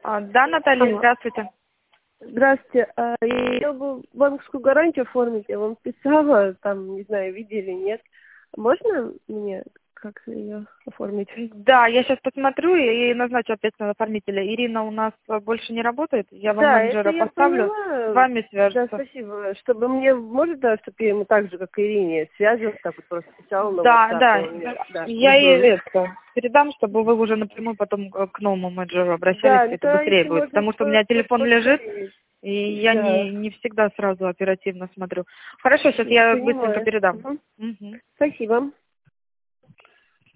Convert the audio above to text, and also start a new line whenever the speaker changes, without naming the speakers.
Да, Наталья,
Алло.
здравствуйте.
Здравствуйте. Я хотела бы банковскую гарантию оформить. Я вам писала, там, не знаю, видели, нет. Можно мне как ее оформить?
Да, я сейчас посмотрю и назначу ответственного оформителя. Ирина у нас больше не работает, я вам
Да, это
менеджера
я
поставлю, с
поняла.
вами
Да,
свяжутся.
спасибо. Чтобы мне, может, да, чтобы я ему так же, как Ирине, связывалась, так вот просто писала на
Да,
WhatsApp,
да,
и он мне, да.
я
Мгм.
ей это передам, чтобы вы уже напрямую потом к новому менеджеру обращались,
Да, ну
это
то
быстрее
если
будет,
можно
потому что у меня телефон лежит,
поскорее.
и я
Да,
не всегда сразу оперативно смотрю. Хорошо, сейчас я быстренько
понимаю.
передам.
Мгм.
Мгм.
Спасибо.